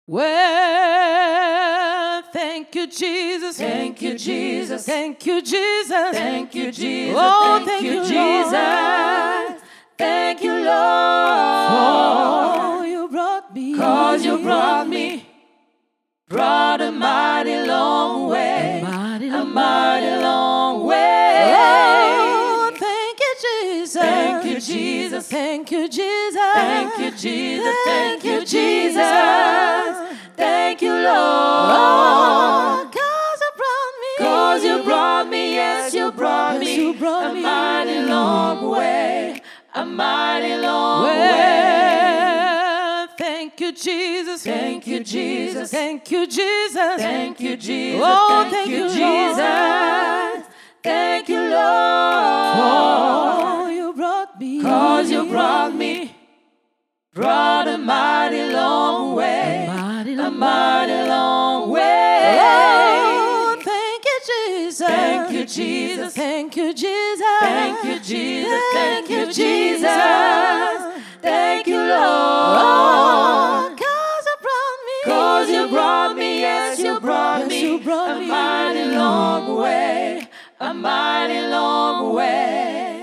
Well, thank you, Jesus. Thank you, Jesus. Thank you, Jesus. Thank you, Jesus. Oh, thank you, Lord. Jesus. Thank you, Lord. Oh, you brought me. 'Cause you brought a mighty long way. A mighty long way. Oh, thank you, Jesus. Thank you, Jesus. Thank you, Jesus. Thank you, Jesus. Thank you, Jesus. Thank you, Lord. Oh, 'cause you brought me. Yes, you brought me. You brought a me. mighty long way. A mighty long way. Well, thank you, Jesus. Thank you, Jesus. Thank you, Jesus. Thank you, Jesus. Oh, thank you, Lord. Jesus. Thank you, Lord. Oh, you brought me. 'Cause you brought a mighty long way. A mighty long way. Oh, thank you, Jesus. Thank you, Jesus. Thank you, Jesus. Thank you, Jesus. Thank you, Jesus. Thank you, Lord. Oh, 'cause you brought me. 'Cause you brought me. Yes, you brought Yes, me. you brought a me. mighty long way. A mighty long way.